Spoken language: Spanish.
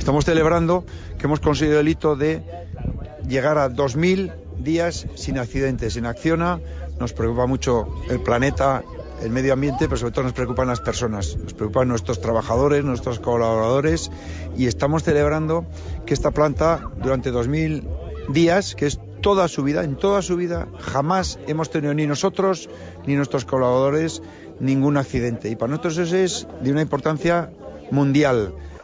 Estamos celebrando que hemos conseguido el hito de llegar a 2000 días sin accidentes. En Acciona nos preocupa mucho el planeta, el medio ambiente, pero sobre todo nos preocupan las personas, nos preocupan nuestros trabajadores, nuestros colaboradores, y estamos celebrando que esta planta durante 2000 días, que es toda su vida, en toda su vida, jamás hemos tenido ni nosotros ni nuestros colaboradores ningún accidente, y para nosotros eso es de una importancia mundial.